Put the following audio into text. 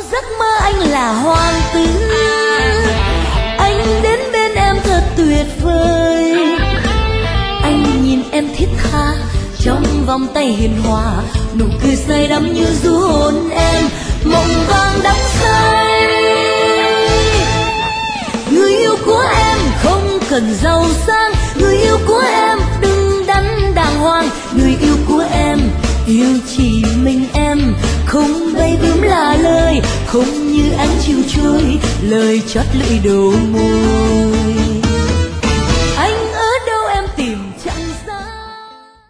giấc mơ anh là hoàng tử, anh đến bên em thật tuyệt vời. Anh nhìn em thiết tha trong vòng tay hiền hòa, nụ cười say đắm như du hôn em, mộng vàng đắm say. Người yêu của em không cần giàu sang, người yêu của em đừng đắn đàng hoàng. Người yêu của em yêu chỉ mình em, không bay bướm là lời, không như ánh chiều trôi, lời chót lưỡi đầu môi.